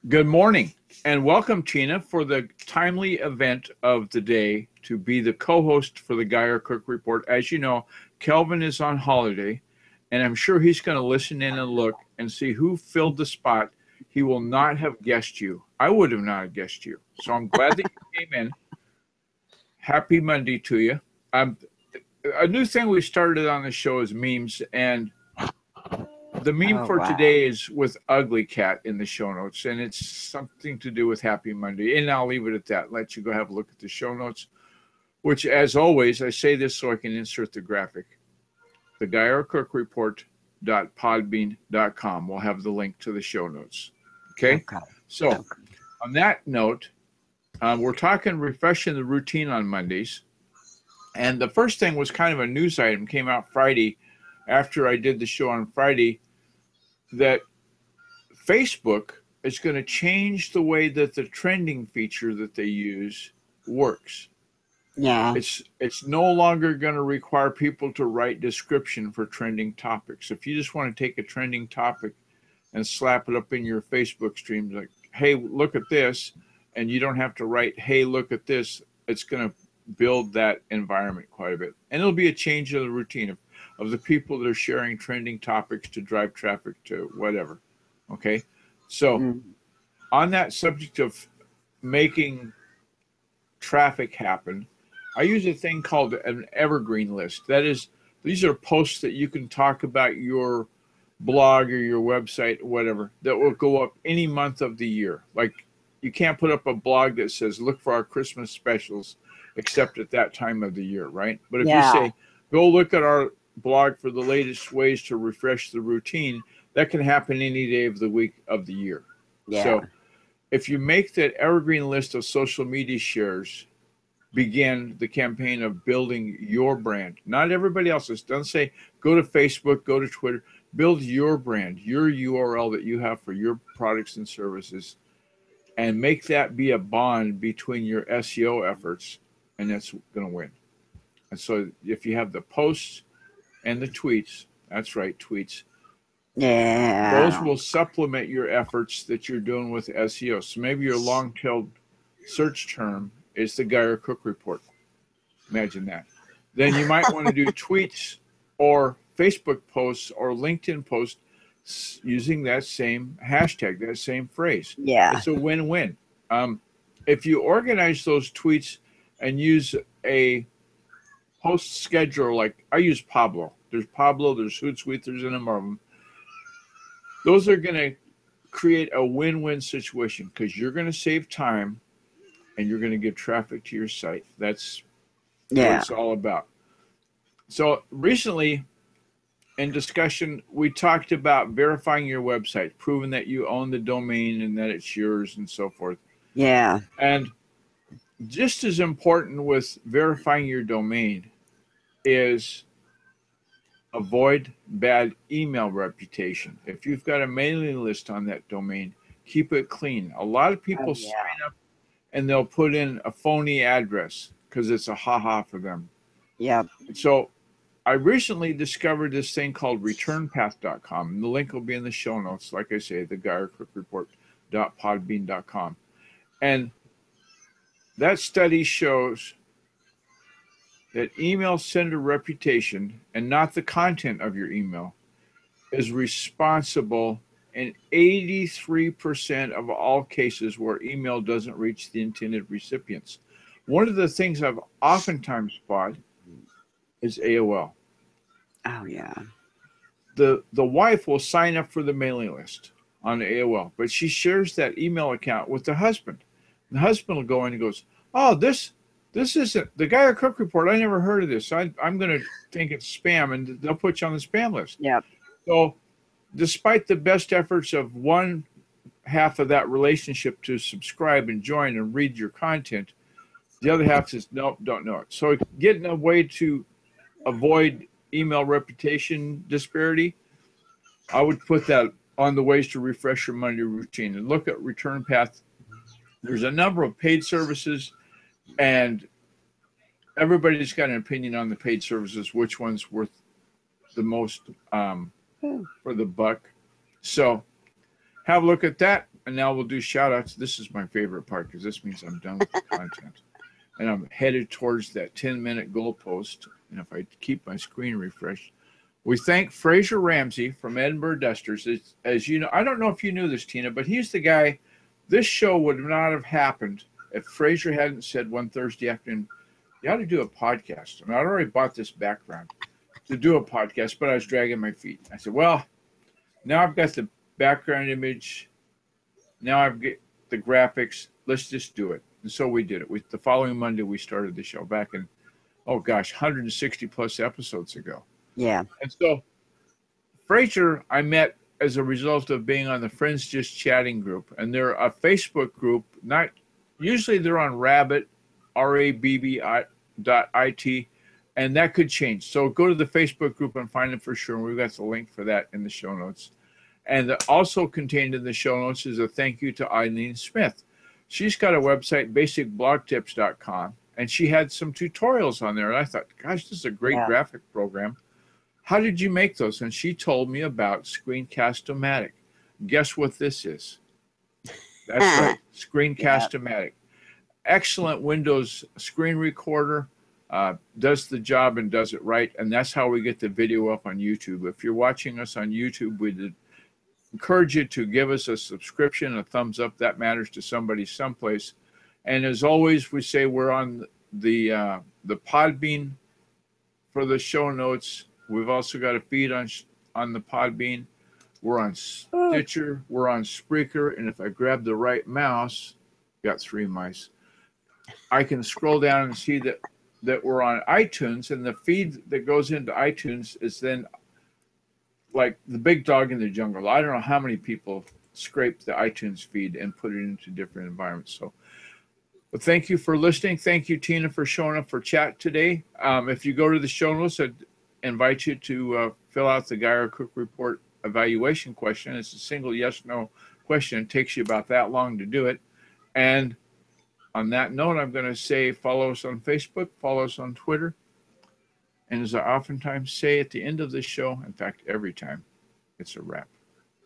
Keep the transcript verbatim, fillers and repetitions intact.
Good morning and welcome, Tina, for the timely event of the day to be the co host for the Guy R. Cook Report. As you know, Kelvin is on holiday, and I'm sure he's going to listen in and look and see who filled the spot. He will not have guessed you. I would have not guessed you. So I'm glad that you came in. Happy Monday to you. Um, a new thing we started on the show is memes, and the meme Oh, for wow. today is with Ugly Cat in the show notes, and it's something to do with Happy Monday. And I'll leave it at that. Let you go have a look at the show notes, which, as always, I say this so I can insert the graphic. The Guy R. Cook Report dot podbean dot com will have the link to the show notes. Okay? Okay. So, Okay. on that note, um, we're talking refreshing the routine on Mondays. And the first thing was kind of a news item, came out Friday after I did the show on Friday, that Facebook is going to change the way that the trending feature that they use works. Yeah. It's it's no longer going to require people to write description for trending topics. If you just want to take a trending topic and slap it up in your Facebook stream, like, hey, look at this, and you don't have to write, hey, look at this, it's going to build that environment quite a bit. And it'll be a change of the routine of, of the people that are sharing trending topics to drive traffic to whatever. Okay? So, Mm. on that subject of making traffic happen, I use a thing called an evergreen list. That is, these are posts that you can talk about your blog or your website, or whatever, that will go up any month of the year. Like, you can't put up a blog that says, look for our Christmas specials, except at that time of the year, right? But if Yeah. you say, go look at our blog for the latest ways to refresh the routine, that can happen any day of the week of the year. Yeah. So if you make that evergreen list of social media shares, begin the campaign of building your brand, not everybody else's. Don't say go to Facebook, go to Twitter. Build your brand, your U R L that you have for your products and services, and make that be a bond between your S E O efforts, and that's going to win. And so if you have the posts and the tweets, that's right, tweets, Yeah. those will supplement your efforts that you're doing with S E O. So maybe your long-tailed search term is the Guy R. Cook Report. Imagine that. Then you might want to do tweets or Facebook posts or LinkedIn posts using that same hashtag, that same phrase. Yeah. It's a win-win. Um, if you organize those tweets and use a post scheduler, like I use Pablo. There's Pablo, there's Hootsuite, there's a number of them. Those are going to create a win-win situation because you're going to save time and you're going to get traffic to your site. That's what Yeah. it's all about. So recently in discussion, we talked about verifying your website, proving that you own the domain and that it's yours and so forth. Yeah. And just as important with verifying your domain is avoid bad email reputation. If you've got a mailing list on that domain, keep it clean. A lot of people Oh, yeah. sign up and they'll put in a phony address because it's a ha-ha for them. Yep. So I recently discovered this thing called return path dot com. And the link will be in the show notes. Like I say, the Guy R. Cook Report dot podbean dot com. And that study shows that email sender reputation and not the content of your email is responsible in eighty-three percent of all cases where email doesn't reach the intended recipients. One of the things I've oftentimes spotted is A O L. Oh, yeah. The, the wife will sign up for the mailing list on A O L, but she shares that email account with the husband. The husband will go in and goes, oh, this this isn't the Guy R. Cook Report. I never heard of this. I, I'm going to think it's spam, and they'll put you on the spam list. Yep. So despite the best efforts of one half of that relationship to subscribe and join and read your content, the other half says, nope, don't know it. So getting a way to avoid email reputation disparity, I would put that on the ways to refresh your Monday routine and look at Return Path. There's a number of paid services, and everybody's got an opinion on the paid services, which one's worth the most um, for the buck. So have a look at that. and now we'll do shout outs. This is my favorite part because this means I'm done with the content. And I'm headed towards that ten minute goalpost. And if I keep my screen refreshed, we thank Fraser Ramsey from Edinburgh Dusters. As, as you know, I don't know if you knew this, Tina, but he's the guy. This show would not have happened if Fraser hadn't said one Thursday afternoon, you ought to do a podcast. And I'd already bought this background to do a podcast, but I was dragging my feet. I said, well, now I've got the background image. Now I've got the graphics. Let's just do it. And so we did it. We, the following Monday, we started the show back in, oh gosh, one hundred sixty plus episodes ago. Yeah. And so Fraser, I met as a result of being on the Friends Just Chatting group. And they're a Facebook group. Not usually they're on Rabbit, R A B B dot I T, and that could change. So go to the Facebook group and find them for sure. We've got the link for that in the show notes. And also contained in the show notes is a thank you to Eileen Smith. She's got a website, basic blog tips dot com, and she had some tutorials on there. And I thought, gosh, this is a great Yeah. graphic program. How did you make those? And she told me about Screencast-O-Matic. Guess what this is? That's right, Screencast-O-Matic. Excellent Windows screen recorder, uh, does the job and does it right. And that's how we get the video up on YouTube. If you're watching us on YouTube, we did encourage you to give us a subscription, a thumbs up. That matters to somebody someplace. And as always, we say we're on the uh, the Podbean for the show notes. We've also got a feed on on the Podbean. We're on Stitcher. We're on Spreaker. And if I grab the right mouse, got three mice, I can scroll down and see that, that we're on iTunes. And the feed that goes into iTunes is then like the big dog in the jungle. I don't know how many people scrape the iTunes feed and put it into different environments. So, but thank you for listening. Thank you, Tina, for showing up for chat today. Um, if you go to the show notes, I'd invite you to uh, fill out the Geyer Cook Report evaluation question. It's a single yes/no question. It takes you about that long to do it. And on that note, I'm going to say follow us on Facebook, follow us on Twitter. And as I oftentimes say at the end of this show, in fact, every time, it's a wrap.